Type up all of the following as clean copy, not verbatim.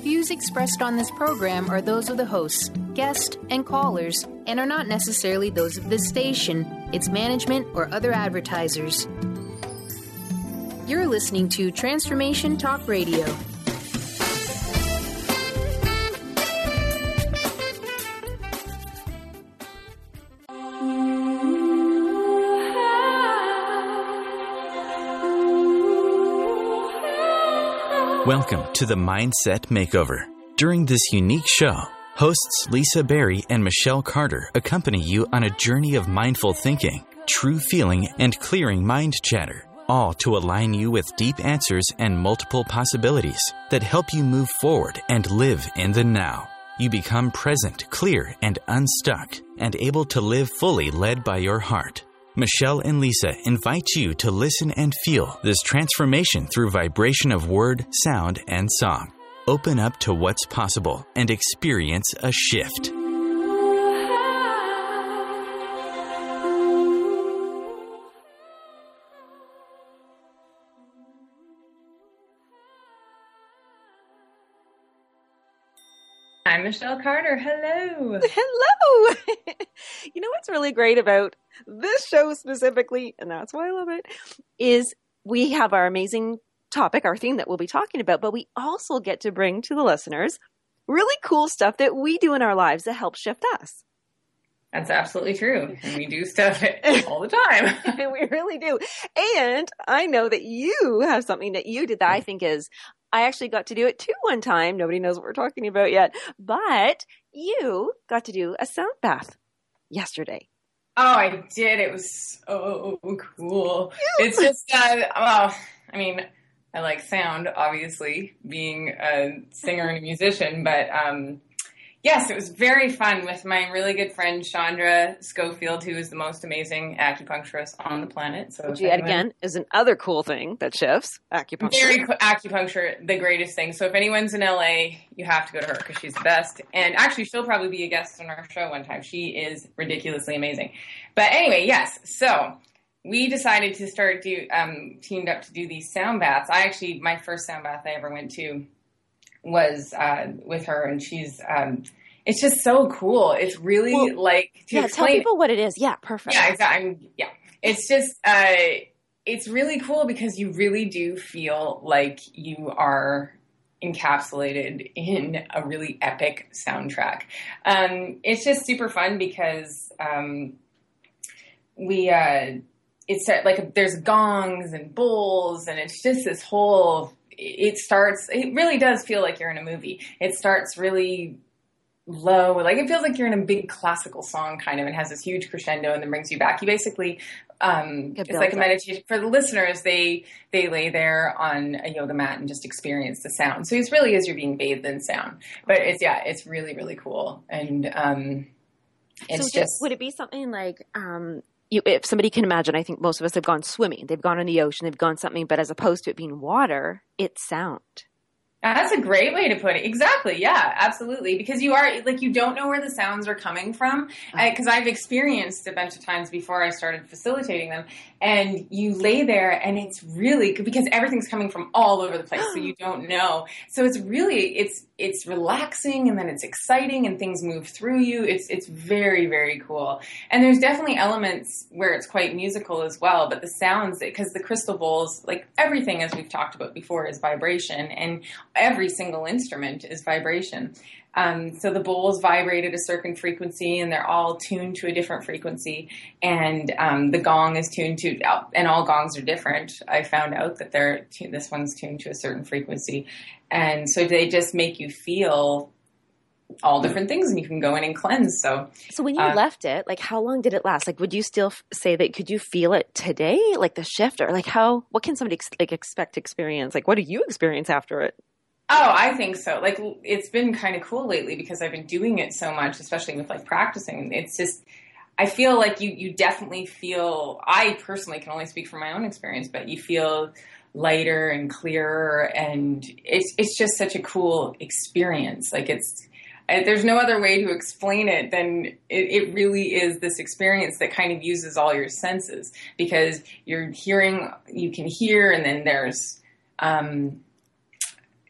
Views expressed on this program are those of the hosts, guests, and callers, and are not necessarily those of this station, its management, or other advertisers. You're listening to Transformation Talk Radio. Welcome to the Mindset Makeover. During this unique show, hosts Lisa Berry and Michelle Carter accompany you on a journey of mindful thinking, true feeling, and clearing mind chatter, all to align you with deep answers and multiple possibilities that help you move forward and live in the now. You become present, clear, and unstuck, and able to live fully led by your heart. Michelle and Lisa invite you to listen and feel this transformation through vibration of word, sound, and song. Open up to what's possible and experience a shift. I'm Michelle Carter. Hello. Hello. You know what's really great about this show specifically, and that's why I love it, is we have our amazing topic, our theme that we'll be talking about, but we also get to bring to the listeners really cool stuff that we do in our lives that help shift us. That's absolutely true. And we do stuff all the time. We really do. And I know that you have something that you did that I think is, I actually got to do it too one time. Nobody knows what we're talking about yet, but you got to do a sound bath yesterday. Oh, I did. It was so cool. It's just, I like sound, obviously, being a singer and a musician, but yes, it was very fun with my really good friend, Chandra Schofield, who is the most amazing acupuncturist on the planet. So which yet again is another cool thing that shifts, acupuncture. Very acupuncture, the greatest thing. So if anyone's in LA, you have to go to her because she's the best. And actually, she'll probably be a guest on our show one time. She is ridiculously amazing. But anyway, yes. So we decided to start teamed up to do these sound baths. My first sound bath I ever went to was with her, and she's it's just so cool. It's really tell people what it is. Yeah, perfect. Yeah, exactly. It's just it's really cool because you really do feel like you are encapsulated in a really epic soundtrack. It's just super fun because it's like there's gongs and bowls, and it's just this whole. It really does feel like you're in a movie. It starts really low, like it feels like you're in a big classical song kind of, and has this huge crescendo and then brings you back. You basically, it's like a meditation. For the listeners, they lay there on a yoga mat and just experience the sound. So it really is you're being bathed in sound. But it's really, really cool. And would it be something like, if somebody can imagine, I think most of us have gone swimming. They've gone in the ocean, they've gone something, but as opposed to it being water, it's sound. That's a great way to put it. Exactly. Yeah, absolutely. Because you are you don't know where the sounds are coming from. Because I've experienced a bunch of times before I started facilitating them, and you lay there and it's really because everything's coming from all over the place. So you don't know. So it's really, it's relaxing, and then it's exciting, and things move through you. It's very, very cool. And there's definitely elements where it's quite musical as well, but the sounds, because the crystal bowls, like everything as we've talked about before, is vibration, and every single instrument is vibration. So the bowls vibrate at a certain frequency, and they're all tuned to a different frequency. And the gong is tuned to, and all gongs are different. I found out that this one's tuned to a certain frequency. And so they just make you feel all different things, and you can go in and cleanse. So when you left it, how long did it last? Would you still say that, could you feel it today? Like the shift, or what can somebody expect to experience? What do you experience after it? Oh, I think so. It's been kind of cool lately because I've been doing it so much, especially with practicing. It's just, I feel like you definitely feel, I personally can only speak from my own experience, but you feel lighter and clearer, and it's just such a cool experience. There's no other way to explain it than it really is this experience that kind of uses all your senses, because you can hear, and then there's,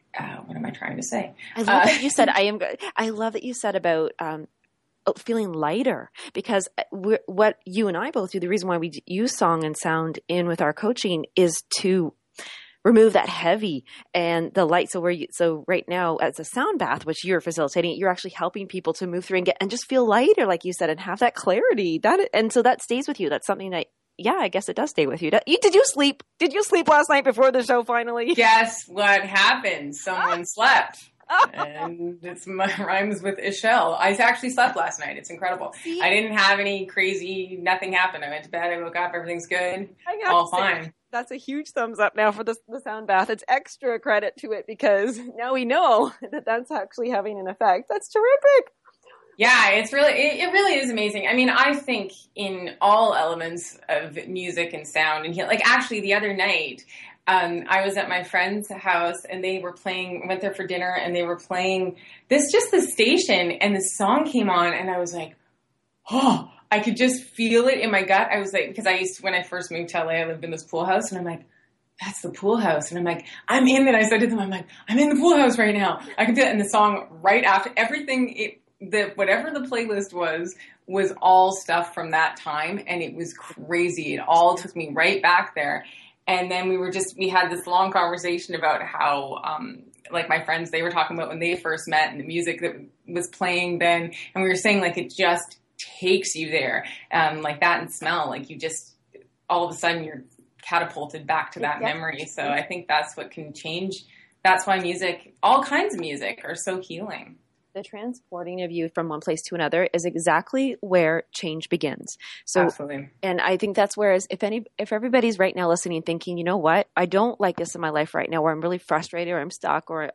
what am I trying to say? I love that you said, I love that you said about, feeling lighter, because what you and I both do, the reason why we use song and sound in with our coaching is to remove that heavy and the light. So right now as a sound bath, which you're facilitating, you're actually helping people to move through and just feel lighter, like you said, and have that clarity. And so that stays with you. That's something that, yeah, I guess it does stay with you. Did you sleep? Did you sleep last night before the show finally? Guess what happened? Someone slept. And it's rhymes with Ishel. I actually slept last night. It's incredible. See? I didn't have any crazy, nothing happened. I went to bed, I woke up, everything's good. All fine. That's a huge thumbs up now for the sound bath. It's extra credit to it because now we know that that's actually having an effect. That's terrific. Yeah, it really is amazing. I mean, I think in all elements of music and sound and like actually the other night, I was at my friend's house and they were went there for dinner and they were playing the station and the song came on and I was like, oh, I could just feel it in my gut. I was like, because when I first moved to LA, I lived in this pool house and I'm like, that's the pool house. And I'm like, I'm in it. I said to them, I'm like, I'm in the pool house right now. I can do it. And the song right after everything, whatever the playlist was all stuff from that time. And it was crazy. It all took me right back there. And then we had this long conversation about how, like my friends, they were talking about when they first met and the music that was playing then. And we were saying like, it just takes you there. Like that and smell, like you just, all of a sudden you're catapulted back to that memory. So I think that's what can change. That's why all kinds of music are so healing. The transporting of you from one place to another is exactly where change begins. So, absolutely. And I think that's where if everybody's right now listening, thinking, you know what, I don't like this in my life right now, where I'm really frustrated or I'm stuck or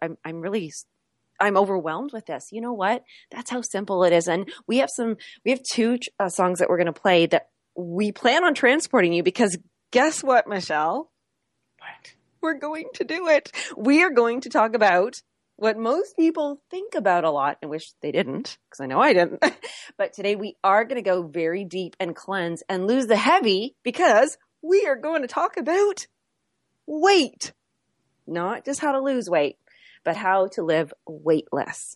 I'm overwhelmed with this. You know what? That's how simple it is. And we have two songs that we're going to play that we plan on transporting you, because guess what, Michelle? What? We're going to do it. We are going to talk about what most people think about a lot and wish they didn't, because I know I didn't. But today we are going to go very deep and cleanse and lose the heavy, because we are going to talk about weight. Not just how to lose weight, but how to live weightless.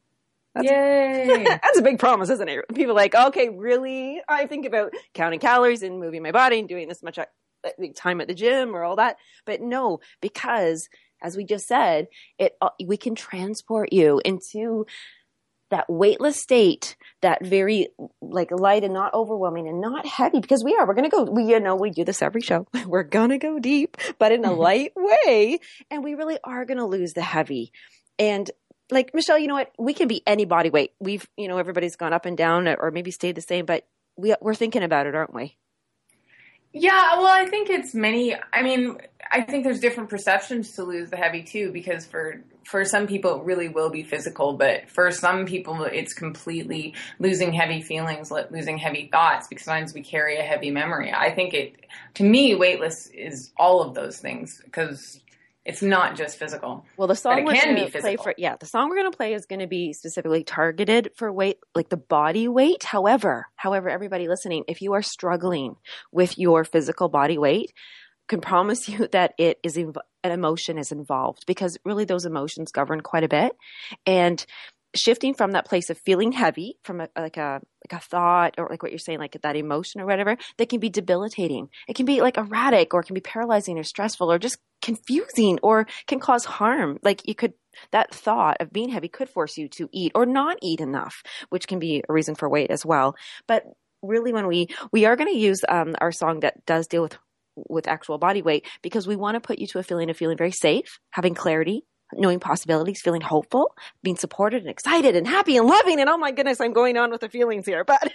Yay! That's a big promise, isn't it? People are like, okay, really? I think about counting calories and moving my body and doing this much time at the gym or all that. But no, because as we just said, we can transport you into that weightless state, that very like light and not overwhelming and not heavy, because we're going to go, we do this every show. We're going to go deep, but in a light way. And we really are going to lose the heavy. And like, Michelle, you know what? We can be any body weight. Everybody's gone up and down or maybe stayed the same, but we're thinking about it, aren't we? Yeah, well, I think I think there's different perceptions to lose the heavy too, because for some people it really will be physical, but for some people it's completely losing heavy feelings, losing heavy thoughts, because sometimes we carry a heavy memory. I think to me, weightless is all of those things, because it's not just physical. Well, the song we're going to play the song we're going to play is going to be specifically targeted for weight, like the body weight. However, everybody listening, if you are struggling with your physical body weight, can promise you that an emotion is involved, because really those emotions govern quite a bit. And shifting from that place of feeling heavy from a thought, or like what you're saying, like that emotion or whatever, that can be debilitating. It can be like erratic, or it can be paralyzing or stressful or just confusing, or can cause harm. Like that thought of being heavy could force you to eat or not eat enough, which can be a reason for weight as well. But really, when we are going to use our song that does deal with actual body weight, because we want to put you to a feeling of feeling very safe, having clarity, knowing possibilities, feeling hopeful, being supported and excited and happy and loving. And oh my goodness, I'm going on with the feelings here. But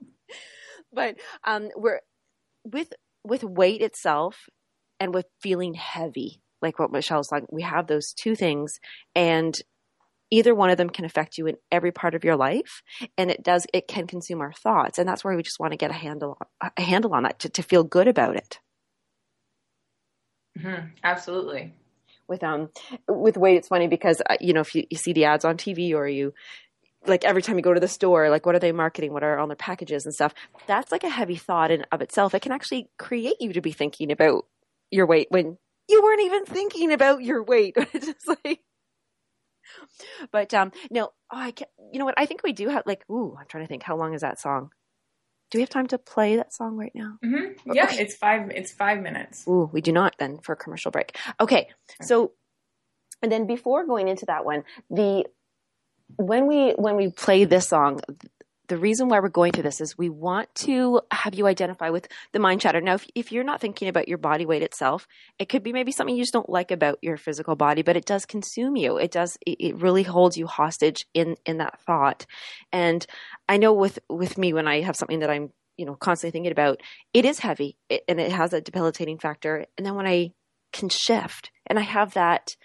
we're with weight itself and with feeling heavy, like what Michelle's like, we have those two things, and either one of them can affect you in every part of your life. And it can consume our thoughts. And that's where we just want to get a handle on that to feel good about it. Mm-hmm. Absolutely. With weight, it's funny because, if you see the ads on TV, or you, like every time you go to the store, like what are they marketing? What are on their packages and stuff? That's like a heavy thought in of itself. It can actually create you to be thinking about your weight when you weren't even thinking about your weight. It's just like, But no, I can't, you know what? I think we do have I'm trying to think. How long is that song? Do we have time to play that song right now? Mm-hmm. Yeah, okay. It's 5 minutes. Ooh, we do not then for a commercial break. Okay. So, and then before going into that one, when we play this song, the reason why we're going through this is we want to have you identify with the mind chatter. Now, if you're not thinking about your body weight itself, it could be maybe something you just don't like about your physical body, but it does consume you. It really holds you hostage in that thought. And I know with me, when I have something that I'm, constantly thinking about, it is heavy and it has a debilitating factor. And then when I can shift and I have that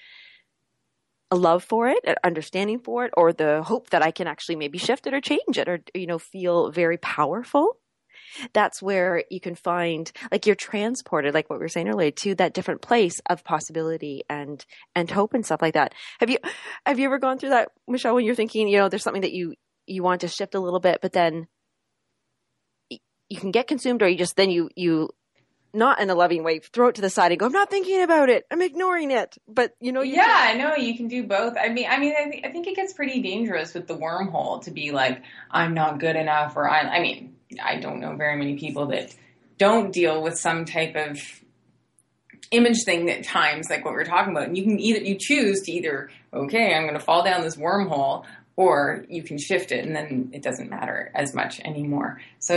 a love for it, an understanding for it, or the hope that I can actually maybe shift it or change it or, feel very powerful. That's where you can find, you're transported, like what we were saying earlier, to that different place of possibility and hope and stuff like that. Have you ever gone through that, Michelle, when you're thinking, there's something that you want to shift a little bit, but then you can get consumed, or you not in a loving way, throw it to the side and go, I'm not thinking about it. I'm ignoring it. But, I know you can do both. I think it gets pretty dangerous with the wormhole to be like, I'm not good enough, or I don't know very many people that don't deal with some type of image thing at times, like what we're talking about. And you choose to either, okay, I'm going to fall down this wormhole, or you can shift it and then it doesn't matter as much anymore. So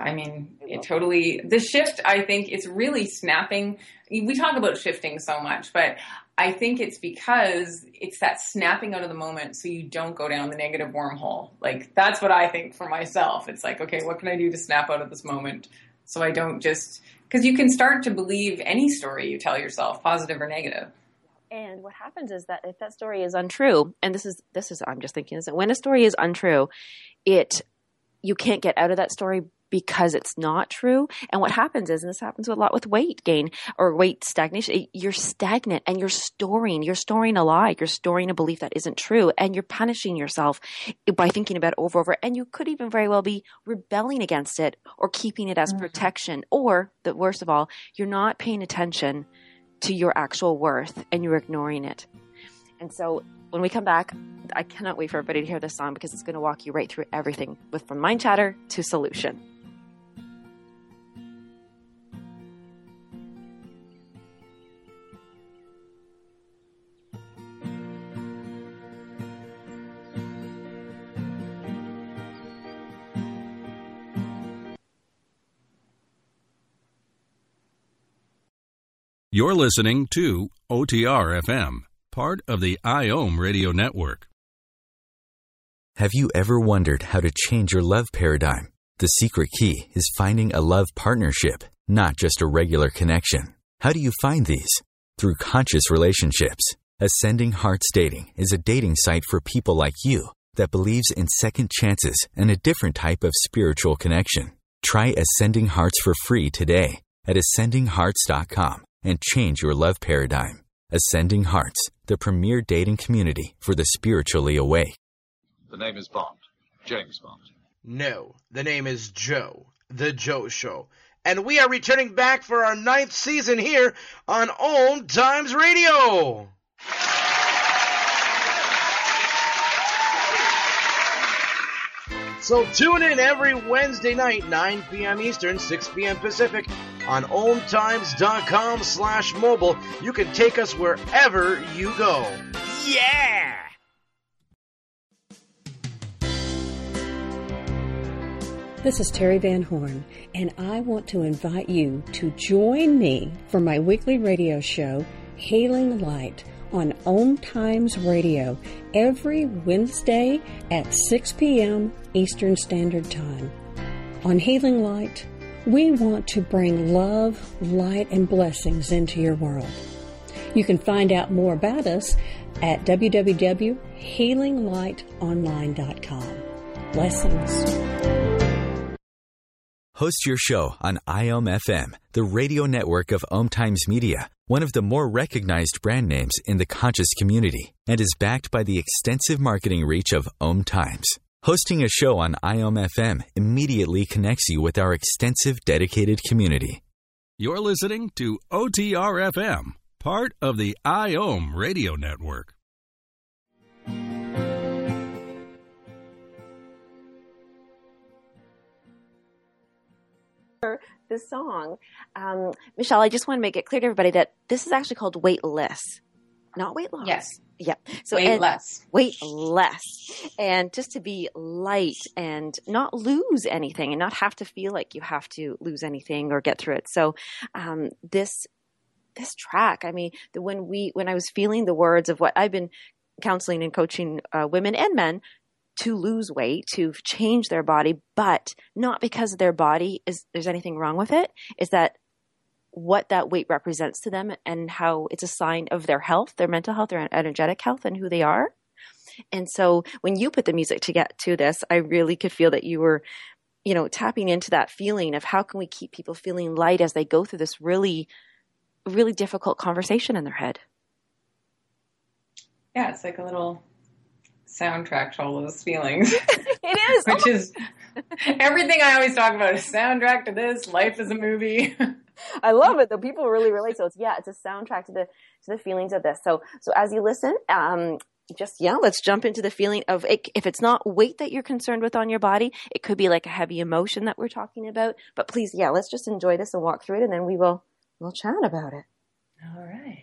the shift, I think it's really snapping. We talk about shifting so much, but I think it's because it's that snapping out of the moment so you don't go down the negative wormhole. That's what I think for myself. It's like, okay, what can I do to snap out of this moment so I don't because you can start to believe any story you tell yourself, positive or negative. And what happens is that if that story is untrue, and this is I'm just thinking this, when a story is untrue, you can't get out of that story because it's not true. And what happens is, and this happens a lot with weight gain or weight stagnation, you're stagnant and you're storing a lie, you're storing a belief that isn't true, and you're punishing yourself by thinking about it over, and you could even very well be rebelling against it or keeping it as protection, or the worst of all, you're not paying attention to your actual worth and you're ignoring it. And so when we come back, I cannot wait for everybody to hear this song because it's going to walk you right through everything from mind chatter to solution. You're listening to OTR FM, part of the IOM Radio Network. Have you ever wondered how to change your love paradigm? The secret key is finding a love partnership, not just a regular connection. How do you find these? Through conscious relationships. Ascending Hearts Dating is a dating site for people like you that believes in second chances and a different type of spiritual connection. Try Ascending Hearts for free today at ascendinghearts.com. and change your love paradigm. Ascending Hearts, the premier dating community for the spiritually awake. The name is Bond. James Bond. No, the name is Joe. The Joe Show. And we are returning back for our 9th season here on Old Times Radio. So tune in every Wednesday night, 9 p.m. Eastern, 6 p.m. Pacific, on oldtimes.com/mobile. You can take us wherever you go. Yeah! This is Terry Van Horn, and I want to invite you to join me for my weekly radio show, Hailing Light, on Om Times Radio every Wednesday at 6 p.m. Eastern Standard Time. On Hailing Light, we want to bring love, light, and blessings into your world. You can find out more about us at www.healinglightonline.com. Blessings. Host your show on IOM FM, the radio network of Om Times Media, one of the more recognized brand names in the conscious community, and is backed by the extensive marketing reach of Om Times. Hosting a show on IOM FM immediately connects you with our extensive dedicated community. You're listening to OTR FM, part of the IOM Radio Network. for this song. Michelle, I just want to make it clear to everybody that this is actually called Weightless, not weight loss. Yes. Yeah. So Weight less. Weight less. And just to be light and not lose anything and not have to feel like you have to lose anything or get through it. So this track, I mean, when I was feeling the words of what I've been counseling and coaching women and men to lose weight, to change their body, but not because their body there's anything wrong with it, is that what that weight represents to them and how it's a sign of their health, their mental health, their energetic health, and who they are. And so when you put the music to get to this, I really could feel that you were, tapping into that feeling of how can we keep people feeling light as they go through this really, really difficult conversation in their head. Yeah, it's like a little soundtrack to all those feelings. It is. Which is everything I always talk about, is soundtrack to this, life is a movie. I love it though. People really relate. So it's a soundtrack to the feelings of this. So as you listen, let's jump into the feeling of it. If it's not weight that you're concerned with on your body, it could be like a heavy emotion that we're talking about. But please, let's just enjoy this and walk through it, and then we'll chat about it. All right.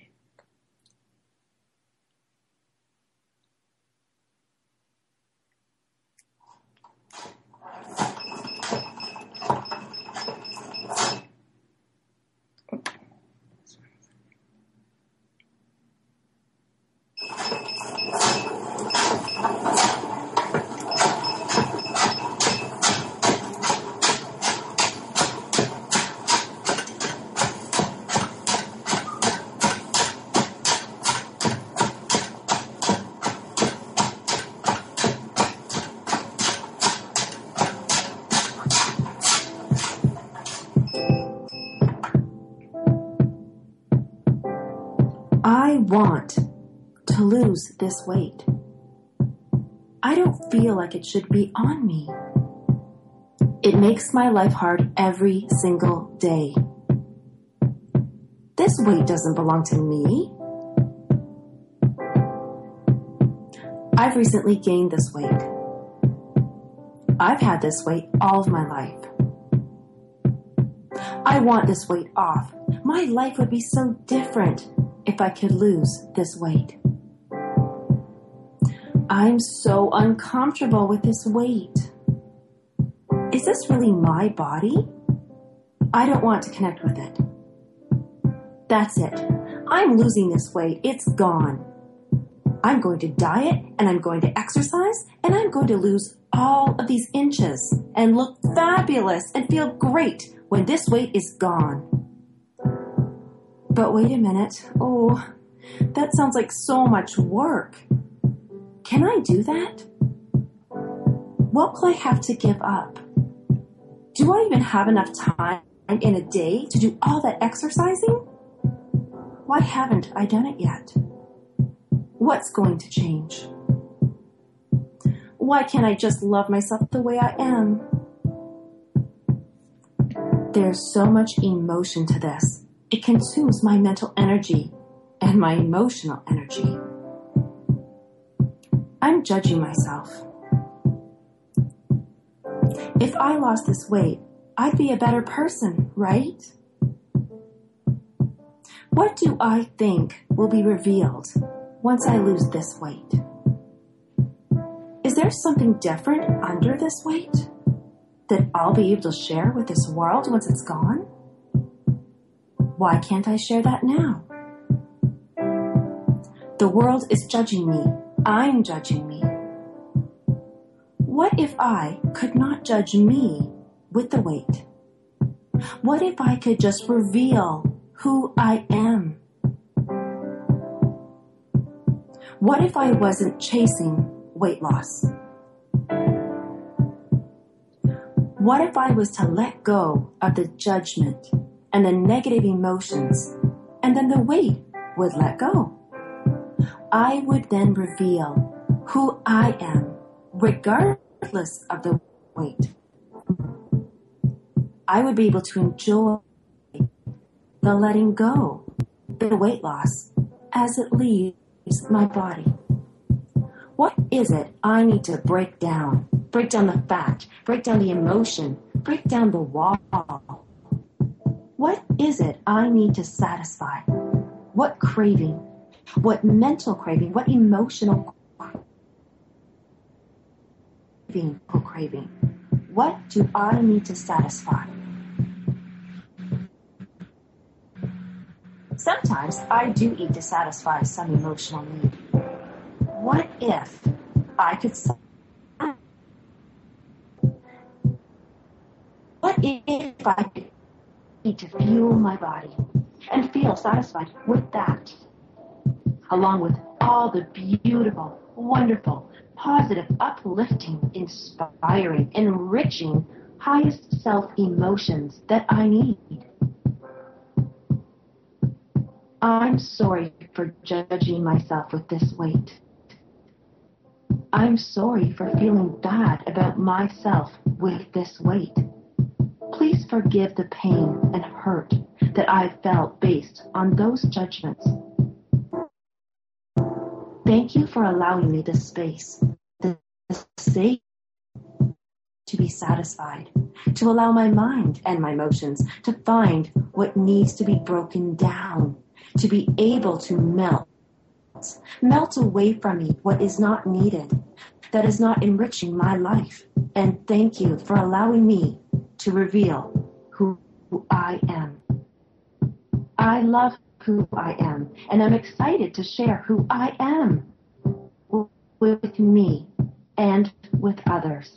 I want to lose this weight. I don't feel like it should be on me. It makes my life hard every single day. This weight doesn't belong to me. I've recently gained this weight. I've had this weight all of my life. I want this weight off. My life would be so different if I could lose this weight. I'm so uncomfortable with this weight. Is this really my body? I don't want to connect with it. That's it. I'm losing this weight. It's gone. I'm going to diet, and I'm going to exercise, and I'm going to lose all of these inches and look fabulous and feel great when this weight is gone. But wait a minute. Oh, that sounds like so much work. Can I do that? What will I have to give up? Do I even have enough time in a day to do all that exercising? Why haven't I done it yet? What's going to change? Why can't I just love myself the way I am? There's so much emotion to this. It consumes my mental energy and my emotional energy. I'm judging myself. If I lost this weight, I'd be a better person, right? What do I think will be revealed once I lose this weight? Is there something different under this weight that I'll be able to share with this world once it's gone? Why can't I share that now? The world is judging me. I'm judging me. What if I could not judge me with the weight? What if I could just reveal who I am? What if I wasn't chasing weight loss? What if I was to let go of the judgment and the negative emotions, and then the weight would let go? I would then reveal who I am, regardless of the weight. I would be able to enjoy the letting go, the weight loss, as it leaves my body. What is it I need to break down? Break down the fat, break down the emotion, break down the wall. What is it I need to satisfy? What craving? What mental craving? What emotional craving? What do I need to satisfy? Sometimes I do eat to satisfy some emotional need. What if I could... What if I could eat to fuel my body and feel satisfied with that, along with all the beautiful, wonderful, positive, uplifting, inspiring, enriching, highest self emotions that I need? I'm sorry for judging myself with this weight. I'm sorry for feeling bad about myself with this weight. Please forgive the pain and hurt that I felt based on those judgments. Thank you for allowing me the space, the safe to be satisfied, to allow my mind and my emotions to find what needs to be broken down, to be able to melt away from me what is not needed, that is not enriching my life. And thank you for allowing me to reveal who I am. I love who I am, and I'm excited to share who I am with me and with others.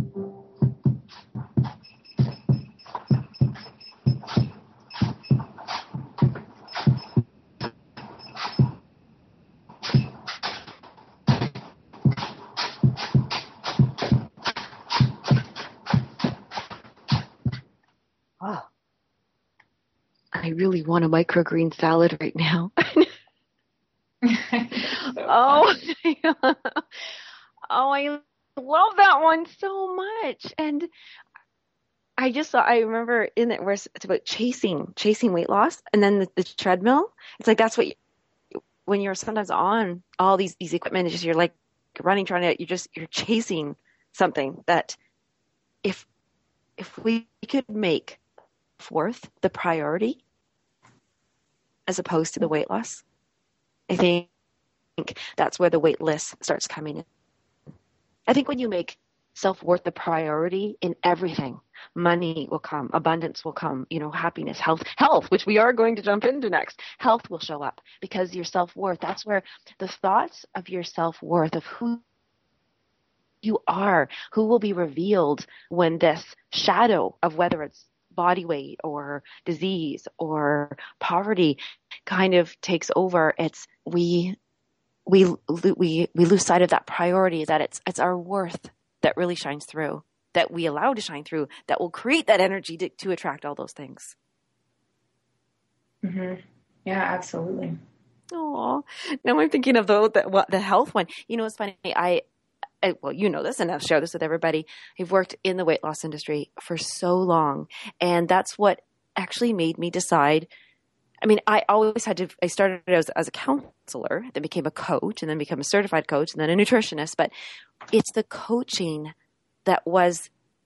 I really want a microgreen salad right now. Oh, I love that one so much. And I remember in it where it's about chasing chasing weight loss, and then the treadmill. It's like that's what when you're sometimes on all these equipment, it's just you're like running, you're chasing something that if we could make fourth the priority as opposed to the weight loss, I think that's where the weight list starts coming in. I think when you make self-worth the priority in everything, money will come, abundance will come, happiness, health, which we are going to jump into next. Health will show up because your self-worth, that's where the thoughts of your self-worth, of who you are, who will be revealed when this shadow of whether it's body weight or disease or poverty kind of takes over. It's we lose sight of that priority, that it's our worth that really shines through, that we allow to shine through, that will create that energy to attract all those things. Mm-hmm. Yeah, absolutely. Oh, now I'm thinking of the health one. It's funny. Well, you know this, and I'll share this with everybody. I've worked in the weight loss industry for so long, and that's what actually made me decide. I mean, I started as a counselor, then became a coach, and then became a certified coach, and then a nutritionist. But it's the coaching that was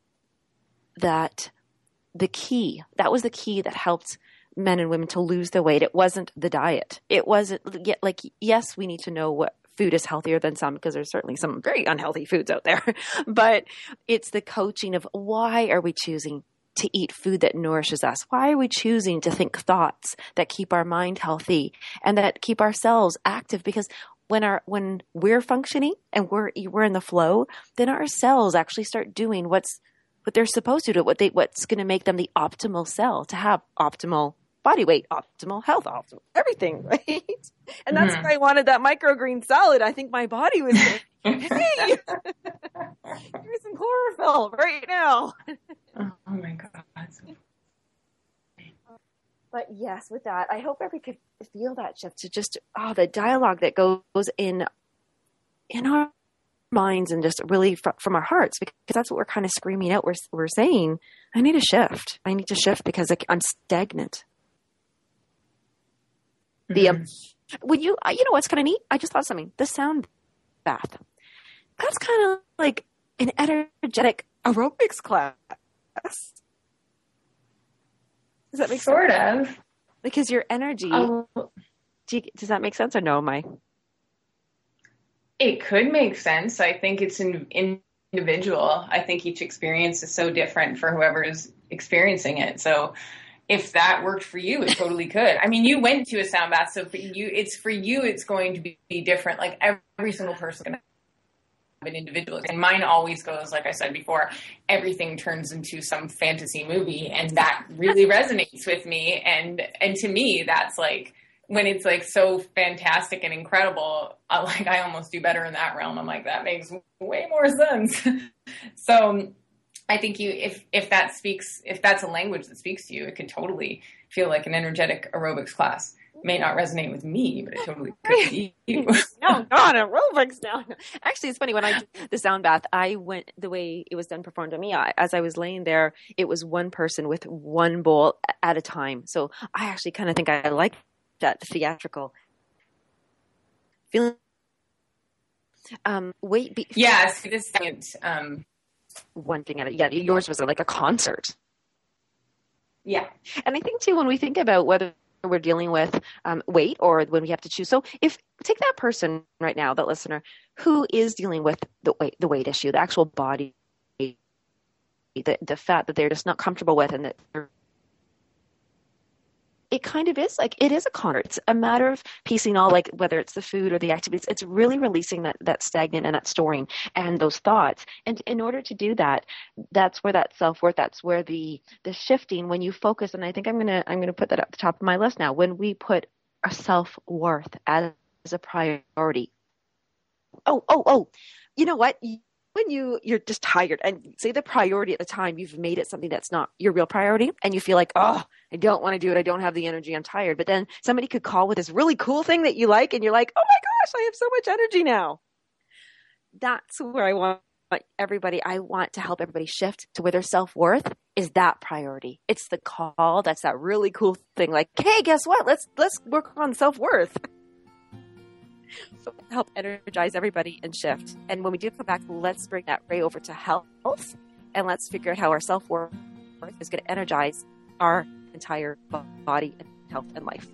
the key. That was the key that helped men and women to lose the weight. It wasn't the diet. It wasn't like, yes, we need to know what food is healthier than some, because there's certainly some very unhealthy foods out there. But it's the coaching of why are we choosing to eat food that nourishes us? Why are we choosing to think thoughts that keep our mind healthy and that keep our cells active? Because when we're functioning and we're in the flow, then our cells actually start doing what they're supposed to do, what's going to make them the optimal cell to have optimal body weight, optimal health, optimal everything, right? And that's why I wanted that microgreen salad. I think my body was saying, hey, here's some chlorophyll right now. Oh my God. But yes, with that, I hope everybody could feel that shift to just, the dialogue that goes in our minds and just really from our hearts, because that's what we're kind of screaming out. We're saying, I need a shift. I need to shift because I'm stagnant. When you know what's kind of neat? I just thought of something. The sound bath. That's kind of like an energetic aerobics class. Does that make sort sense? of. Because your energy, does that make sense or no, It could make sense. I think it's individual. I think each experience is so different for whoever is experiencing it. So if that worked for you, it totally could. I mean, you went to a sound bath, so for you, it's going to be different. Like every single person is going to have an individual. And mine always goes, like I said before, everything turns into some fantasy movie, and that really resonates with me. And to me, that's like, when it's like so fantastic and incredible, I almost do better in that realm. I'm like, that makes way more sense. So I think if that's a language that speaks to you, it could totally feel like an energetic aerobics class. It may not resonate with me, but it totally could be you. No, not aerobics now. Actually, it's funny. When I did the sound bath, I went the way it was done performed on me. As I was laying there, it was one person with one bowl at a time. So I actually kind of think I like that theatrical feeling. Yes, this one thing at it. Yeah, yours was like a concert. Yeah, and I think too, when we think about whether we're dealing with weight or when we have to choose. So if take that person right now, that listener who is dealing with the weight issue, the actual body, the fat that they're just not comfortable with, and that it kind of is like, it is a concert. It's a matter of piecing all, like whether it's the food or the activities, it's really releasing that stagnant and that storing and those thoughts. And in order to do that, that's where that self-worth, that's where the shifting, when you focus, and I think I'm going to put that at the top of my list now, when we put our self-worth as a priority. Oh, you know what? When you're just tired and say the priority at the time, you've made it something that's not your real priority, and you feel like, oh, I don't want to do it. I don't have the energy. I'm tired. But then somebody could call with this really cool thing that you like, and you're like, oh my gosh, I have so much energy now. That's where I want everybody. I want to help everybody shift to where their self-worth is that priority. It's the call. That's that really cool thing. Like, hey, guess what? Let's work on self-worth. So help energize everybody and shift. And when we do come back, let's bring that ray over to health, and let's figure out how our self-worth is going to energize our entire body and health and life.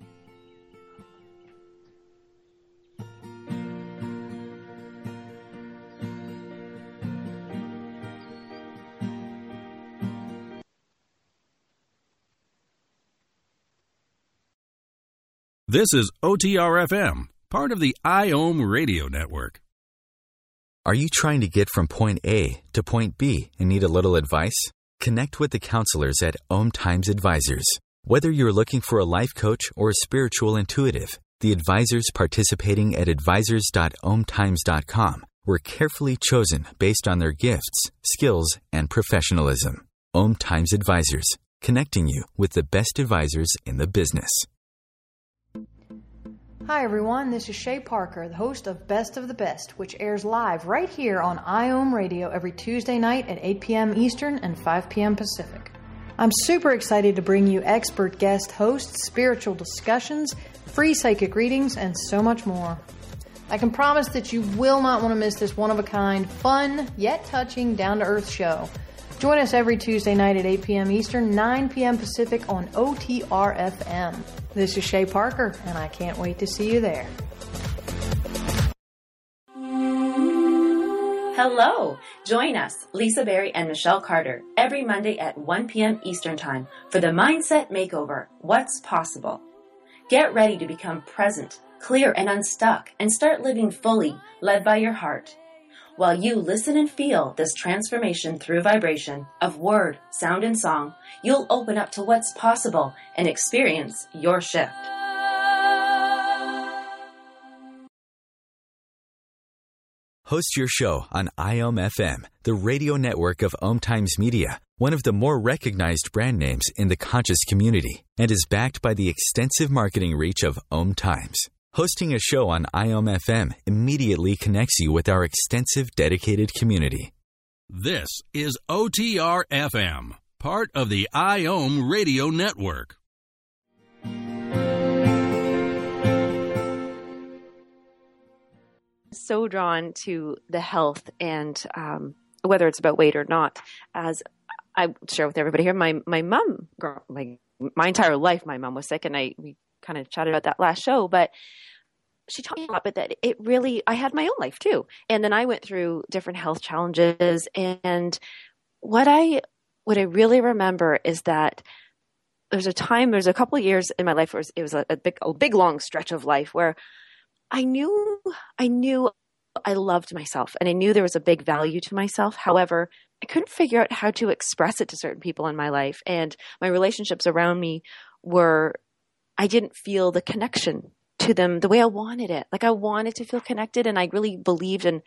This is OTR-FM, part of the IOM radio network. Are you trying to get from point A to point B and need a little advice? Connect with the counselors at Om Times Advisors. Whether you're looking for a life coach or a spiritual intuitive, the advisors participating at advisors.omtimes.com were carefully chosen based on their gifts, skills, and professionalism. Om Times Advisors, connecting you with the best advisors in the business. Hi everyone, this is Shay Parker, the host of Best of the Best, which airs live right here on IOM Radio every Tuesday night at 8 p.m. Eastern and 5 p.m. Pacific. I'm super excited to bring you expert guest hosts, spiritual discussions, free psychic readings, and so much more. I can promise that you will not want to miss this one-of-a-kind, fun, yet touching, down-to-earth show. Join us every Tuesday night at 8 p.m. Eastern, 9 p.m. Pacific on OTR-FM. This is Shay Parker, and I can't wait to see you there. Hello! Join us, Lisa Berry and Michelle Carter, every Monday at 1 p.m. Eastern Time for the Mindset Makeover, What's Possible. Get ready to become present, clear, and unstuck, and start living fully, led by your heart. While you listen and feel this transformation through vibration of word, sound, and song, you'll open up to what's possible and experience your shift. Host your show on IOM FM, the radio network of Om Times Media, one of the more recognized brand names in the conscious community, and is backed by the extensive marketing reach of Om Times. Hosting a show on IOM FM immediately connects you with our extensive dedicated community. This is OTR-FM, part of the IOM radio network. So drawn to the health and whether it's about weight or not. As I share with everybody here, my mom, my my entire life, my mom was sick, and we kind of chatted about that last show, but she taught me a lot, but that it really, I had my own life too. And then I went through different health challenges. And what I really remember is that there's a couple of years in my life where it was a big, long stretch of life where I knew I loved myself, and I knew there was a big value to myself. However, I couldn't figure out how to express it to certain people in my life, and my relationships around me I didn't feel the connection to them the way I wanted it. Like I wanted to feel connected, and I really believed and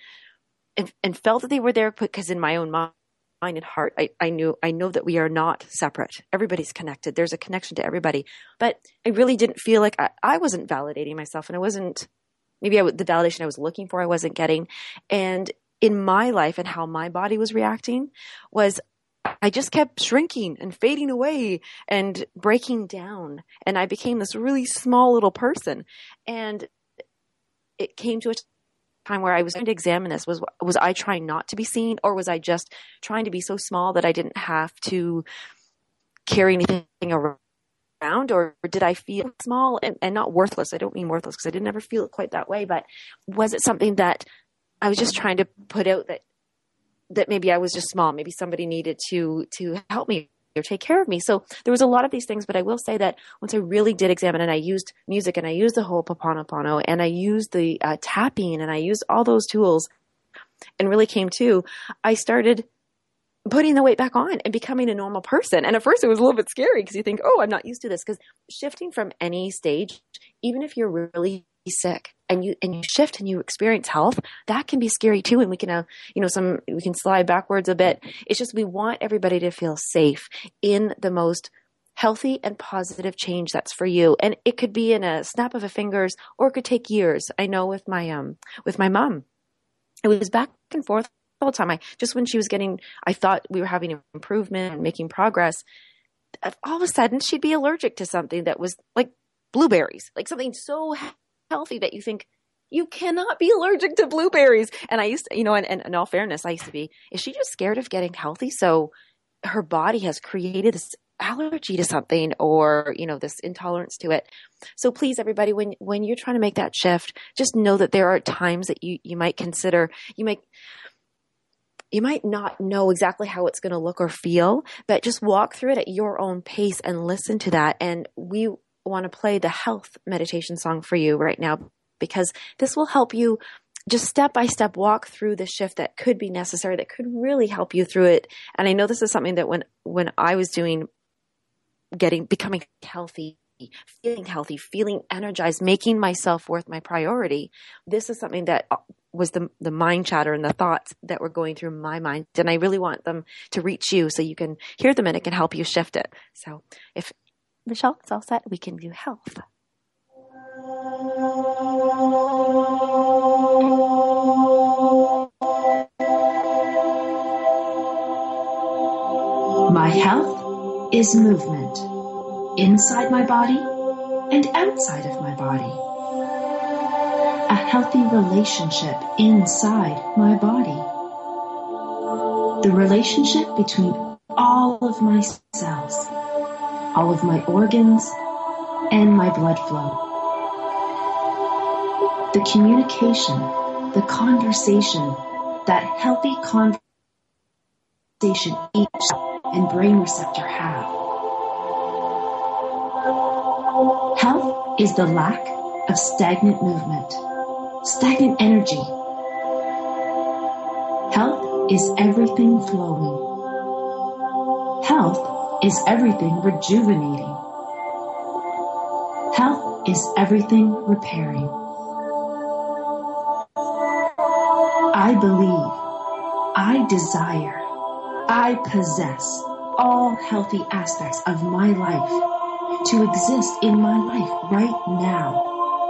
felt that they were there, because in my own mind and heart, I know that we are not separate. Everybody's connected. There's a connection to everybody. But I really didn't feel like I wasn't validating myself, and I wasn't, maybe the validation I was looking for, I wasn't getting. And in my life and how my body was reacting was I just kept shrinking and fading away and breaking down. And I became this really small little person. And it came to a time where I was trying to examine this. Was I trying not to be seen, or was I just trying to be so small that I didn't have to carry anything around? Or did I feel small and not worthless? I don't mean worthless, because I didn't ever feel it quite that way. But was it something that I was just trying to put out that maybe I was just small, maybe somebody needed to help me or take care of me? So there was a lot of these things, but I will say that once I really did examine, and I used music, and I used the whole Ho'oponopono, and I used the tapping, and I used all those tools, and really came to, I started putting the weight back on and becoming a normal person. And at first it was a little bit scary, because you think, oh, I'm not used to this, because shifting from any stage, even if you're really sick and you shift and you experience health, that can be scary too. And we can, we can slide backwards a bit. It's just, we want everybody to feel safe in the most healthy and positive change that's for you. And it could be in a snap of a fingers, or it could take years. I know with my mom, it was back and forth all the time. When she was I thought we were having improvement and making progress. All of a sudden she'd be allergic to something that was like blueberries, like something so healthy that you think you cannot be allergic to blueberries. And I used to, and in all fairness, I used to be, is she just scared of getting healthy? So her body has created this allergy to something, or, this intolerance to it. So please, everybody, when you're trying to make that shift, just know that there are times that you might consider, you might not know exactly how it's going to look or feel, but just walk through it at your own pace and listen to that. And we want to play the health meditation song for you right now, because this will help you just step by step walk through the shift that could be necessary, that could really help you through it. And I know this is something that when I was becoming healthy, feeling energized, making my self-worth my priority, this is something that was the mind chatter and the thoughts that were going through my mind. And I really want them to reach you so you can hear them and it can help you shift it. So if Michelle, it's all set, we can do health. My health is movement inside my body and outside of my body. A healthy relationship inside my body. The relationship between all of my cells, all of my organs, and my blood flow. The communication, the conversation, that healthy conversation each cell and brain receptor have. Health is the lack of stagnant movement, stagnant energy. Health is everything flowing. Health is everything rejuvenating. Health is everything repairing. I believe, I desire, I possess all healthy aspects of my life to exist in my life right now.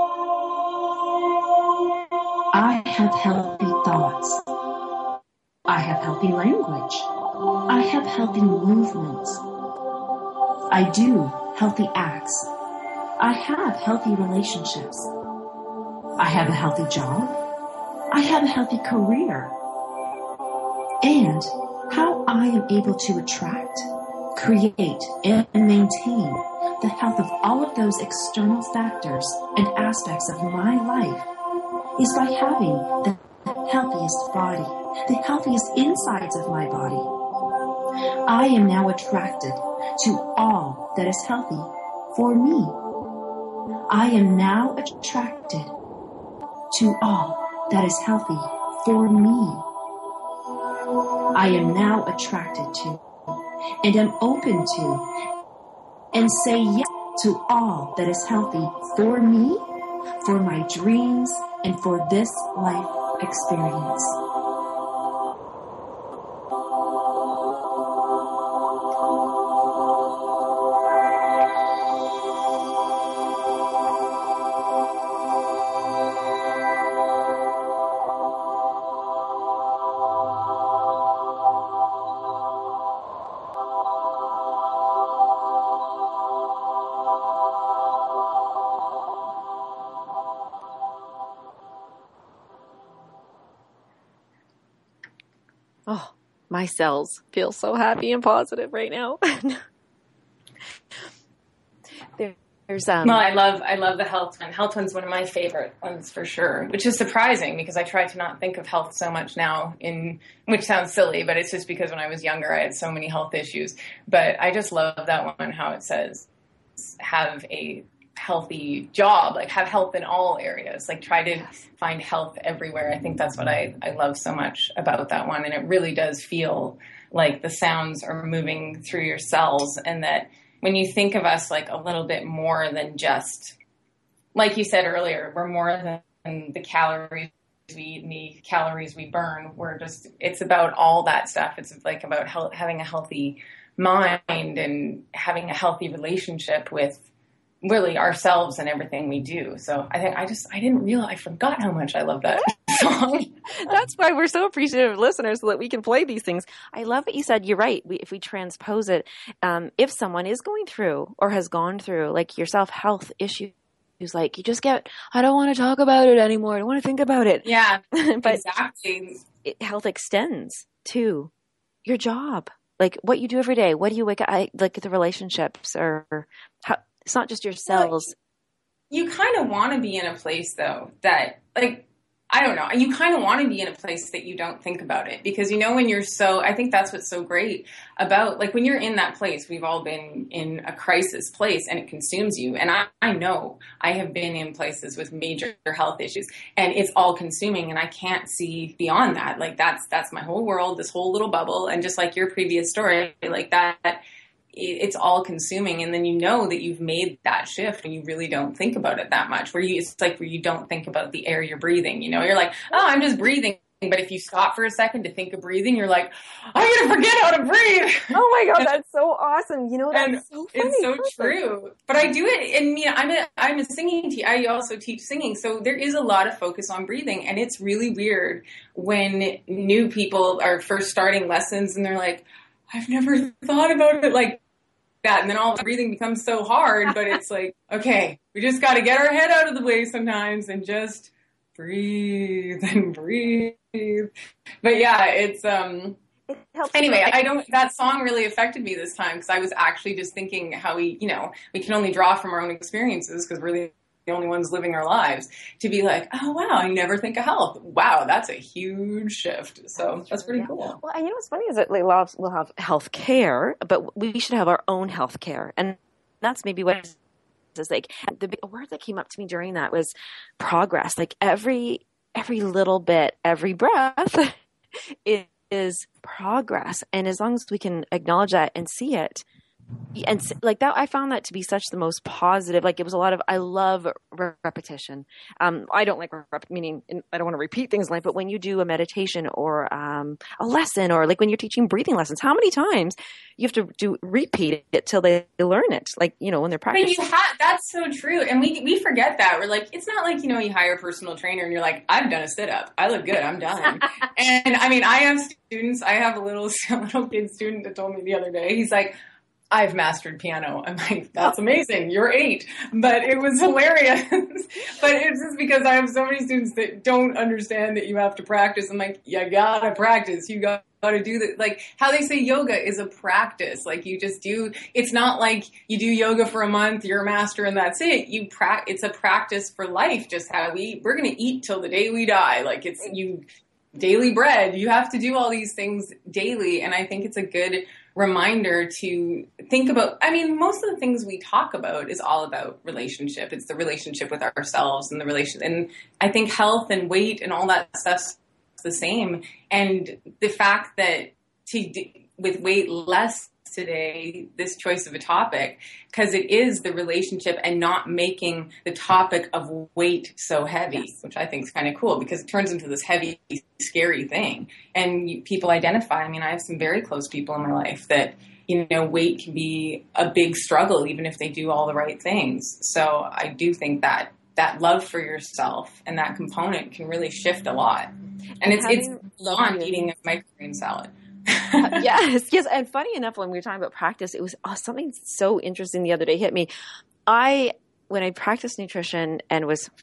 I have healthy thoughts. I have healthy language. I have healthy movements. I do healthy acts. I have healthy relationships. I have a healthy job. I have a healthy career. And how I am able to attract, create, and maintain the health of all of those external factors and aspects of my life is by having the healthiest body, the healthiest insides of my body. I am now attracted to all that is healthy for me. I am now attracted to all that is healthy for me. I am now attracted to and am open to and say yes to all that is healthy for me, for my dreams, and for this life experience. Oh, my cells feel so happy and positive right now. Well, I love the health one. Health one's one of my favorite ones for sure, which is surprising because I try to not think of health so much now, which sounds silly, but it's just because when I was younger, I had so many health issues. But I just love that one, how it says, have a healthy job, like have health in all areas, like try to find health everywhere. I think that's what I love so much about that one. And it really does feel like the sounds are moving through your cells, and that when you think of us like a little bit more than just, like you said earlier, we're more than the calories we eat and the calories we burn. It's about all that stuff. It's like about having a healthy mind and having a healthy relationship with really ourselves and everything we do. So I forgot how much I love that song. That's why we're so appreciative of listeners, so that we can play these things. I love what you said. You're right. If we transpose it, if someone is going through or has gone through like yourself health issues, like you just get, I don't want to talk about it anymore. I don't want to think about it. Yeah, but exactly. Health extends to your job, like what you do every day. What do you wake up, like the relationships, or how, it's not just your cells. You kind of want to be in a place, though, that, like, I don't know. You kind of want to be in a place that you don't think about it. Because, when you're I think that's what's so great about, like, when you're in that place, we've all been in a crisis place and it consumes you. And I know I have been in places with major health issues and it's all consuming and I can't see beyond that. Like, that's my whole world, this whole little bubble. And just like your previous story, like that, it's all consuming. And then that you've made that shift and you really don't think about it that much, where you don't think about the air you're breathing. You're like, oh, I'm just breathing. But if you stop for a second to think of breathing, you're like, I'm going to forget how to breathe. Oh my God, that's so awesome. That's so funny. It's so true. But I do it. And I'm a singing teacher. I also teach singing. So there is a lot of focus on breathing. And it's really weird when new people are first starting lessons and they're like, I've never thought about it like that. And then all the breathing becomes so hard, but it's like, okay, we just got to get our head out of the way sometimes and just breathe and breathe. But yeah, it's, anyway, that song really affected me this time because I was actually just thinking how we can only draw from our own experiences because we're the only ones living our lives, to be like, oh wow, I never think of health. Wow, that's a huge shift. So that's pretty cool. Well, and what's funny is that we'll have health care, but we should have our own health care. And that's maybe what is like. The word that came up to me during that was progress. Like every little bit, every breath is progress. And as long as we can acknowledge that and see it, and like that, I found that to be such the most positive. Like it was a lot of, I love repetition. I don't like meaning I don't want to repeat things like, but when you do a meditation or a lesson, or like when you're teaching breathing lessons, how many times you have to repeat it till they learn it? Like, when they're practicing. That's so true. And we forget that. We're like, it's not like, you hire a personal trainer and you're like, I've done a sit up. I look good. I'm done. And I have students. I have a little kid student that told me the other day, he's like, I've mastered piano. I'm like, that's amazing. You're 8. But it was hilarious. But it's just because I have so many students that don't understand that you have to practice. I'm like, you gotta practice. You gotta do that. Like how they say yoga is a practice. Like you just do, it's not like you do yoga for a month, you're a master and that's it. It's a practice for life. Just how we're going to eat till the day we die. Like it's daily bread. You have to do all these things daily. And I think it's a good reminder to think about, I mean, most of the things we talk about is all about relationship. It's the relationship with ourselves and and I think health and weight and all that stuff's the same. And the fact that with weight less today, this choice of a topic, because it is the relationship and not making the topic of weight so heavy, which I think is kind of cool because it turns into this heavy, scary thing. And people identify, I mean, I have some very close people in my life that, weight can be a big struggle, even if they do all the right things. So I do think that love for yourself and that component can really shift a lot. And it's beyond eating a microgreen salad. Yes. And funny enough, when we were talking about practice, it was something so interesting the other day hit me. When I practiced nutrition and I was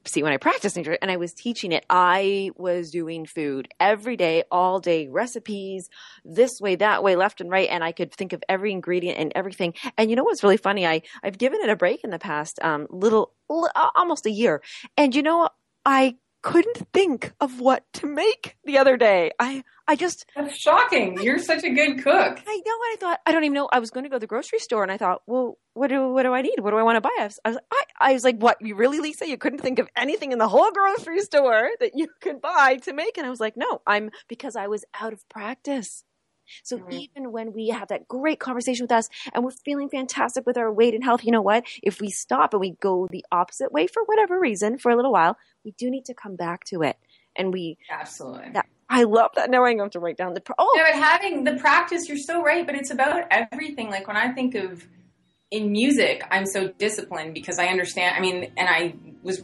teaching it, I was doing food every day, all day, recipes, this way, that way, left and right. And I could think of every ingredient and everything. And you know what's really funny? I've given it a break in the past, almost a year. And I couldn't think of what to make the other day. That's shocking. You're such a good cook. I know. And I thought, I don't even know. I was going to go to the grocery store and I thought, well, what do I need? What do I want to buy? I was like, what? You really, Lisa? You couldn't think of anything in the whole grocery store that you could buy to make? And I was like, no, because I was out of practice. So even when we have that great conversation with us and we're feeling fantastic with our weight and health, you know what? If we stop and we go the opposite way for whatever reason for a little while, we do need to come back to it. And absolutely. I love that. Now I'm going to write down but having the practice, you're so right. But it's about everything. Like when I think of in music, I'm so disciplined because I understand. I mean, and I was,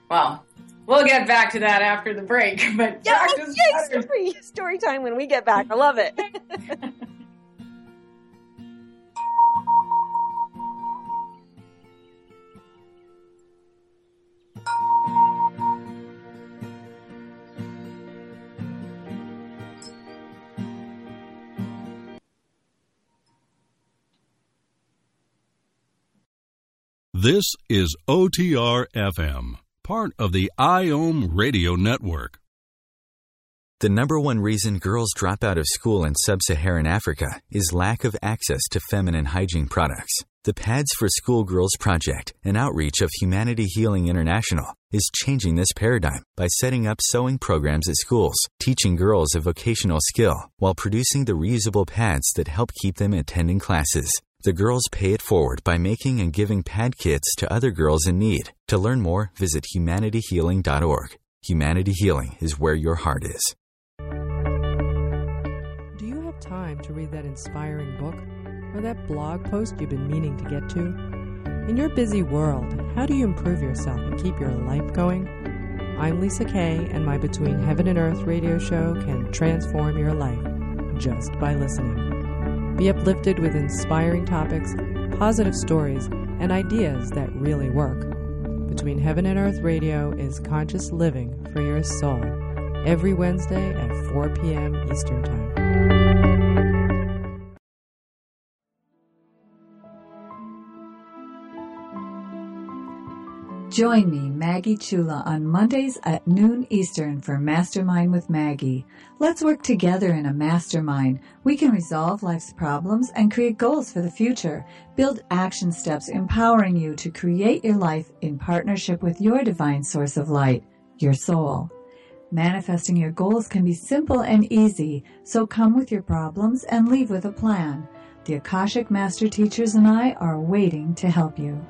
we'll get back to that after the break. But story time when we get back. I love it. This is OTR FM, part of the IOM Radio Network. The number one reason girls drop out of school in sub-Saharan Africa is lack of access to feminine hygiene products. The Pads for Schoolgirls Project, an outreach of Humanity Healing International, is changing this paradigm by setting up sewing programs at schools, teaching girls a vocational skill, while producing the reusable pads that help keep them attending classes. The girls pay it forward by making and giving pad kits to other girls in need. To learn more, visit humanityhealing.org. Humanity Healing is where your heart is. Do you have time to read that inspiring book or that blog post you've been meaning to get to? In your busy world, how do you improve yourself and keep your life going? I'm Lisa Kay, and my Between Heaven and Earth radio show can transform your life just by listening. Be uplifted with inspiring topics, positive stories, and ideas that really work. Between Heaven and Earth Radio is conscious living for your soul, every Wednesday at 4 p.m. Eastern Time. Join me, Maggie Chula, on Mondays at noon Eastern for Mastermind with Maggie. Let's work together in a mastermind. We can resolve life's problems and create goals for the future. Build action steps empowering you to create your life in partnership with your divine source of light, your soul. Manifesting your goals can be simple and easy, so come with your problems and leave with a plan. The Akashic Master Teachers and I are waiting to help you.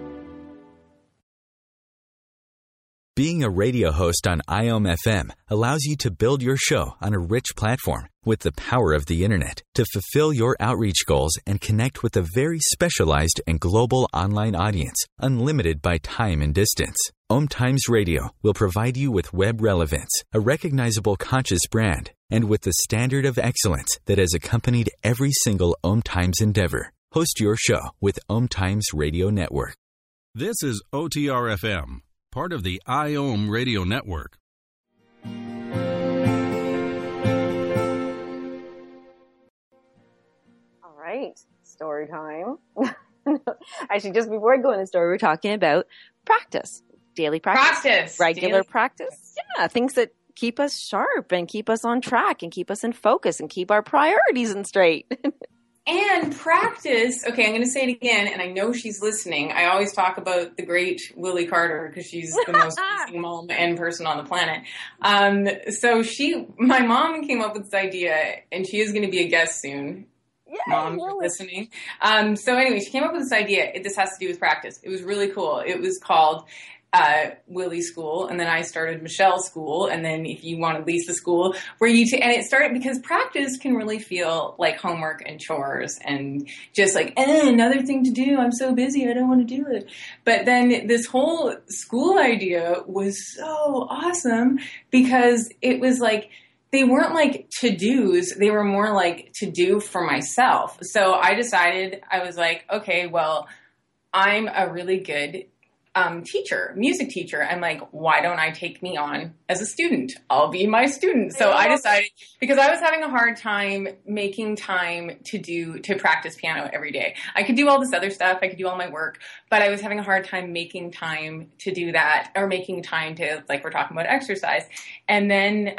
Being a radio host on IOM FM allows you to build your show on a rich platform with the power of the internet to fulfill your outreach goals and connect with a very specialized and global online audience, unlimited by time and distance. OM Times Radio will provide you with web relevance, a recognizable conscious brand, and with the standard of excellence that has accompanied every single OM Times endeavor. Host your show with Om Times Radio Network. This is OTR-FM, part of the IOM Radio Network. All right, story time. Actually, just before I go into the story, we're talking about practice, daily practice, regular practice. Yeah, things that keep us sharp and keep us on track and keep us in focus and keep our priorities in straight. And practice, okay, I'm going to say it again, and I know she's listening. I always talk about the great Willie Carter because she's the most amazing mom and person on the planet. So my mom came up with this idea, and she is going to be a guest soon. Yay, Mom, you're listening. So anyway, she came up with this idea. This has to do with practice. It was really cool. It was called Willie School, and then I started Michelle School, and then if you wanted Lisa School, where and it started because practice can really feel like homework and chores and just like, another thing to do. I'm so busy, I don't want to do it. But then this whole school idea was so awesome because it was like, they weren't like to-dos, they were more like to do for myself. So I decided, I was like, okay, well, I'm a really good music teacher. I'm like, why don't I take me on as a student? I'll be my student. So I decided, because I was having a hard time making time to practice piano every day. I could do all this other stuff. I could do all my work, but I was having a hard time making time to do that, or making time to, like, we're talking about exercise. And then,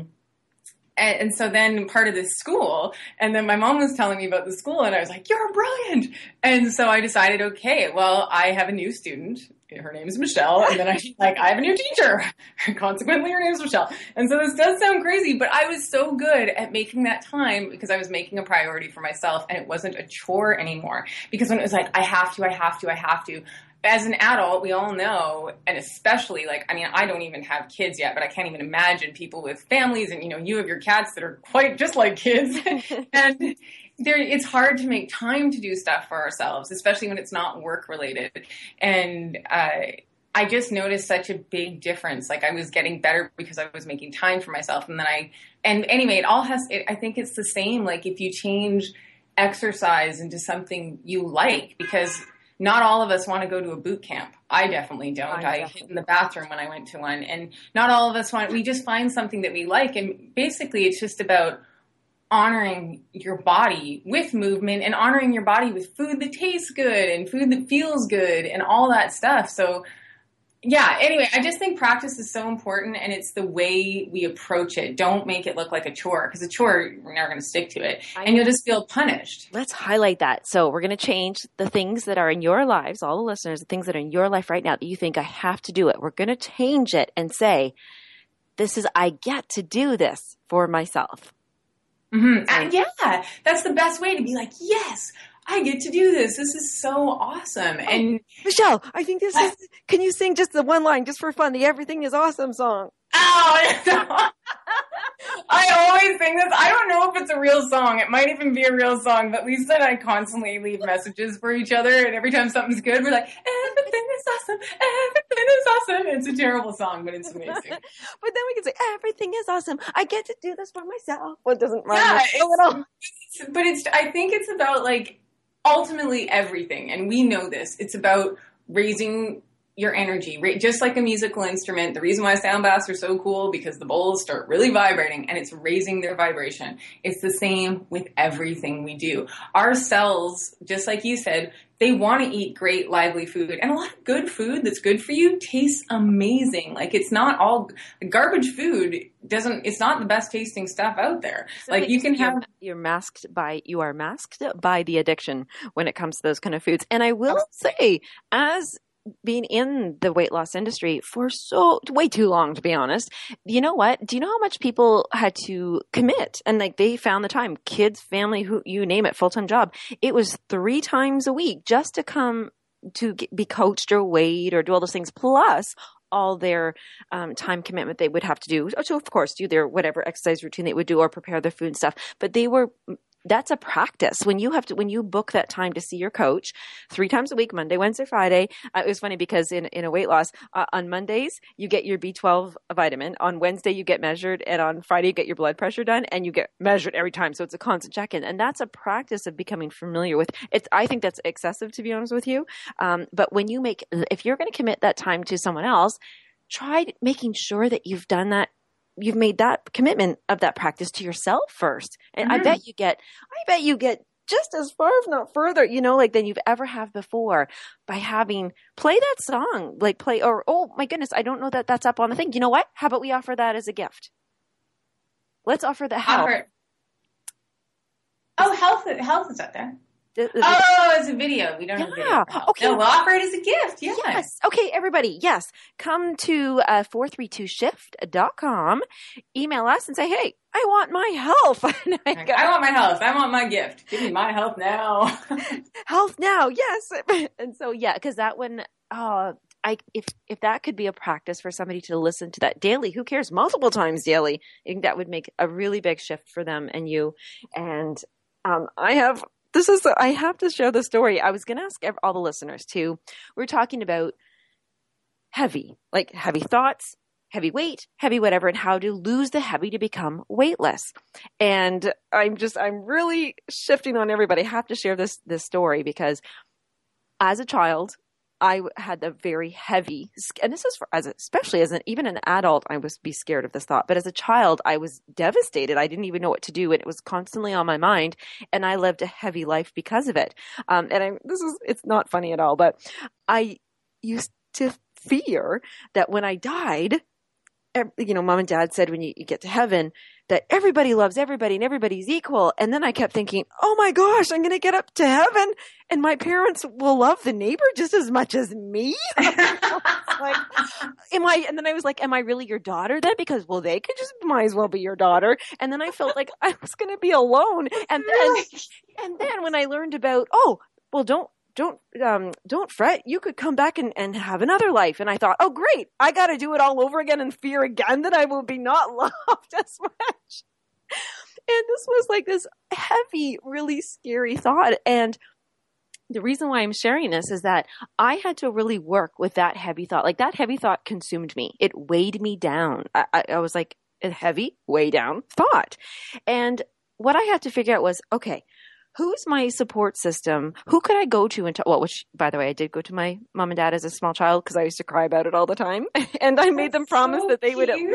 and so then part of this school, and then my mom was telling me about the school, and I was like, you're brilliant. And so I decided, okay, well, I have a new student. Her name is Michelle. And then I have a new teacher. Consequently, her name is Michelle. And so this does sound crazy, but I was so good at making that time because I was making a priority for myself, and it wasn't a chore anymore. Because when it was like, I have to. As an adult, we all know, and especially, like, I mean, I don't even have kids yet, but I can't even imagine people with families, and, you have your cats that are quite just like kids. And it's hard to make time to do stuff for ourselves, especially when it's not work related. And I just noticed such a big difference. Like, I was getting better because I was making time for myself. And then anyway, I think it's the same. Like, if you change exercise into something you like, because not all of us want to go to a boot camp. I definitely don't. I hid in the bathroom when I went to one. And not all of us we just find something that we like. And basically it's just about honoring your body with movement, and honoring your body with food that tastes good and food that feels good and all that stuff. So yeah, anyway, I just think practice is so important, and it's the way we approach it. Don't make it look like a chore, because a chore, we're never going to stick to it, and you'll just feel punished. Let's highlight that. So we're going to change the things that are in your lives, all the listeners, the things that are in your life right now that you think, I have to do it. We're going to change it and say, I get to do this for myself. Mm-hmm. Yeah, that's the best way to be like, yes, I get to do this. This is so awesome. And Michelle, I think this is, can you sing just the one line just for fun, the Everything is Awesome song? Oh, I always sing this. I don't know if it's a real song. It might even be a real song, but Lisa and I constantly leave messages for each other, and every time something's good, we're like, everything is awesome, everything is awesome. It's a terrible song, but it's amazing. But then we can say, everything is awesome. I get to do this for myself. Well, it doesn't rhyme but I think it's about, like, ultimately everything, and we know this. It's about raising your energy, just like a musical instrument. The reason why sound baths are so cool, because the bowls start really vibrating, and it's raising their vibration. It's the same with everything we do. Our cells, just like you said, they want to eat great, lively food, and a lot of good food that's good for you tastes amazing. Like, it's not all garbage food. It's not the best tasting stuff out there. So like, you can have, you are masked by the addiction when it comes to those kind of foods. And I will say, as being in the weight loss industry for way too long, to be honest, you know what? Do you know how much people had to commit? And like, they found the time, kids, family, who you name it, full-time job. It was 3 times a week just to come to be coached or weighed or do all those things, plus all their time commitment they would have to do. So of course, do their whatever exercise routine they would do or prepare their food and stuff. But they were that's a practice. When you book that time to see your coach 3 times a week, Monday, Wednesday, Friday. It was funny because in a weight loss, on Mondays, you get your B12 vitamin. On Wednesday, you get measured. And on Friday, you get your blood pressure done and you get measured every time. So it's a constant check-in. And that's a practice of becoming familiar with it. I think that's excessive, to be honest with you. But if you're going to commit that time to someone else, try making sure that you've done that. You've made that commitment of that practice to yourself first. And I bet you get just as far, if not further, than you've ever have before by play that song, oh my goodness, I don't know that that's up on the thing. You know what? How about we offer that as a gift? Let's offer the health. Health is up there. It's a video. We don't have a video. Okay. No, we'll offer it as a gift. Yes. Okay, everybody. Yes. Come to 432shift.com. Email us and say, hey, I want my health. I want my health. I want my gift. Give me my health now. Health now. Yes. And so, because that one, if that could be a practice for somebody to listen to that daily, who cares, multiple times daily, I think that would make a really big shift for them and you. And I have to share the story. I was going to ask all the listeners too. We're talking about heavy thoughts, heavy weight, heavy whatever, and how to lose the heavy to become weightless. And I'm really shifting on everybody. I have to share this story because as a child, I had the very heavy, and this is especially as even an adult, I would be scared of this thought. But as a child, I was devastated. I didn't even know what to do, and it was constantly on my mind. And I lived a heavy life because of it. It's not funny at all, but I used to fear that when I died, Mom and Dad said when you get to heaven that everybody loves everybody and everybody's equal. And then I kept thinking, oh my gosh, I'm going to get up to heaven and my parents will love the neighbor just as much as me. And then I was like, am I really your daughter then? Because, they might as well be your daughter. And then I felt like I was going to be alone. And then when I learned about, don't fret. You could come back and have another life. And I thought, oh, great. I got to do it all over again and fear again that I will be not loved as much. And this was like this heavy, really scary thought. And the reason why I'm sharing this is that I had to really work with that heavy thought. Like that heavy thought consumed me. It weighed me down. I was like a heavy, weigh down thought. And what I had to figure out was, okay, who's my support system? Who could I go to which, by the way, I did go to my mom and dad as a small child because I used to cry about it all the time. And I made them promise that they would at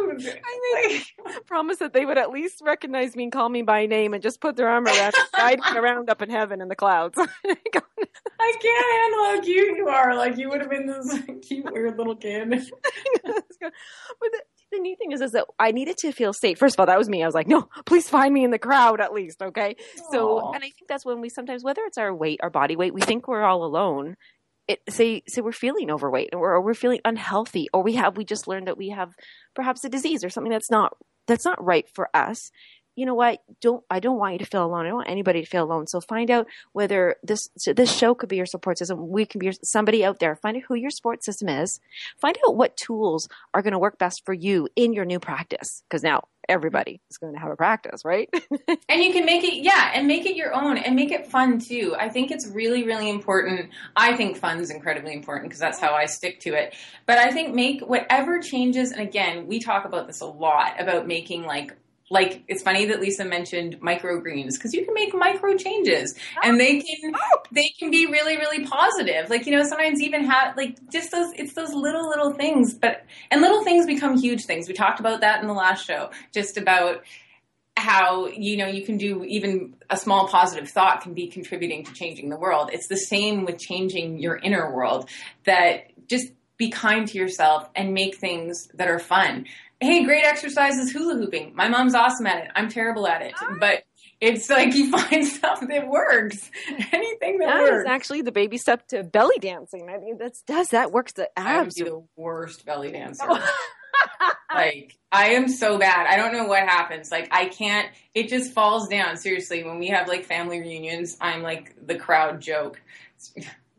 least recognize me and call me by name and just put their arm around me, guide me around up in heaven in the clouds. I can't handle how cute you are. Like you would have been this cute, weird little kid. But the neat thing is that I needed to feel safe. First of all, that was me. I was like, no, please find me in the crowd at least. Okay. So, and I think that's when we sometimes, whether it's our weight, our body weight, we think we're all alone. Say we're feeling overweight or we're feeling unhealthy, or we just learned that we have perhaps a disease or something that's not right for us. You know what? I don't want you to feel alone. I don't want anybody to feel alone. So find out whether this show could be your support system. We can be somebody out there. Find out who your support system is. Find out what tools are going to work best for you in your new practice. Because now everybody is going to have a practice, right? And you can make it your own and make it fun too. I think it's really, really important. I think fun is incredibly important because that's how I stick to it. But I think make whatever changes. And again, we talk about this a lot about making like it's funny that Lisa mentioned microgreens because you can make micro changes and they can be really, really positive. Like, sometimes even have just those little things, and little things become huge things. We talked about that in the last show, just about how, you can do even a small positive thought can be contributing to changing the world. It's the same with changing your inner world, that just be kind to yourself and make things that are fun. Hey, great exercise is hula hooping. My mom's awesome at it. I'm terrible at it. But it's like you find stuff that works. Anything that works. That is actually the baby step to belly dancing. I mean, that works the abs. I would be the worst belly dancer. I am so bad. I don't know what happens. I can't, it just falls down. Seriously, when we have family reunions, I'm the crowd joke.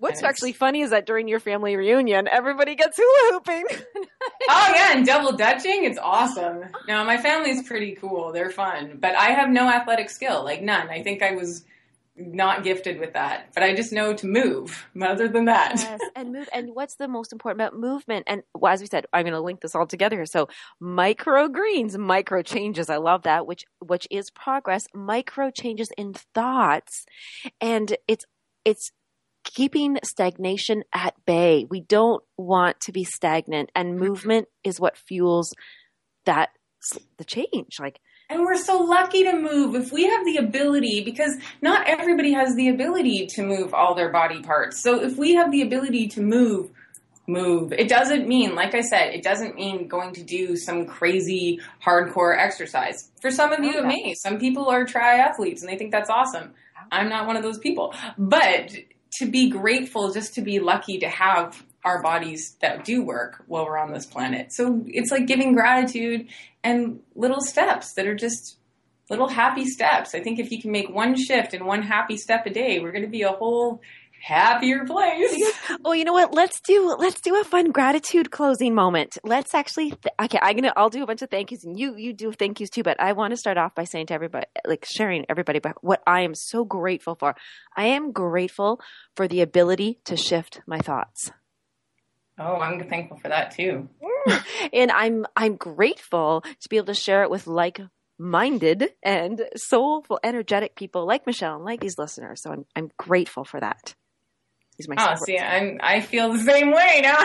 What's actually funny is that during your family reunion, everybody gets hula hooping. Oh yeah, and double dutching, it's awesome. No, my family's pretty cool. They're fun. But I have no athletic skill, like none. I think I was not gifted with that. But I just know to move, other than that. Yes, and move. And what's the most important about movement? And as we said, I'm going to link this all together here. So microgreens, micro changes. I love that, which is progress. Micro changes in thoughts. And it's keeping stagnation at bay. We don't want to be stagnant, and movement is what fuels the change. And we're so lucky to move if we have the ability, because not everybody has the ability to move all their body parts. So if we have the ability to move. It doesn't mean, like I said, it doesn't mean going to do some crazy hardcore exercise. For some of you, it may. Some people are triathletes and they think that's awesome. I'm not one of those people. But to be grateful, just to be lucky to have our bodies that do work while we're on this planet. So it's like giving gratitude and little steps that are just little happy steps. I think if you can make one shift and one happy step a day, we're going to be a whole happier place. Well, you know what? Let's do a fun gratitude closing moment. Let's actually, I'll do a bunch of thank yous, and you do thank yous too, but I want to start off by saying to everybody, sharing everybody about what I am so grateful for. I am grateful for the ability to shift my thoughts. Oh, I'm thankful for that too. And I'm grateful to be able to share it with like-minded and soulful, energetic people like Michelle and like these listeners. So I'm grateful for that. See, I feel the same way now.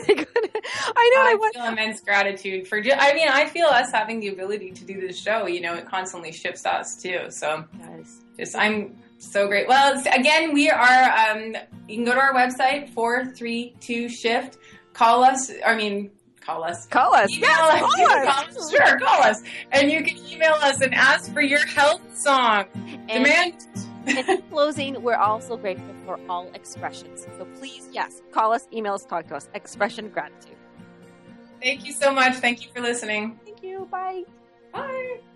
I feel immense gratitude for. I feel us having the ability to do this show. It constantly shifts us too. So, I'm so great. Well, again, we are. You can go to our website 432Shift. Call us. Call us. Call us. Email us. Sure, call us. And you can email us and ask for your health song. Demand. And in closing, we're also grateful for all expressions. So please, yes, call us, email us, talk to us. Expression gratitude. Thank you so much. Thank you for listening. Thank you. Bye. Bye.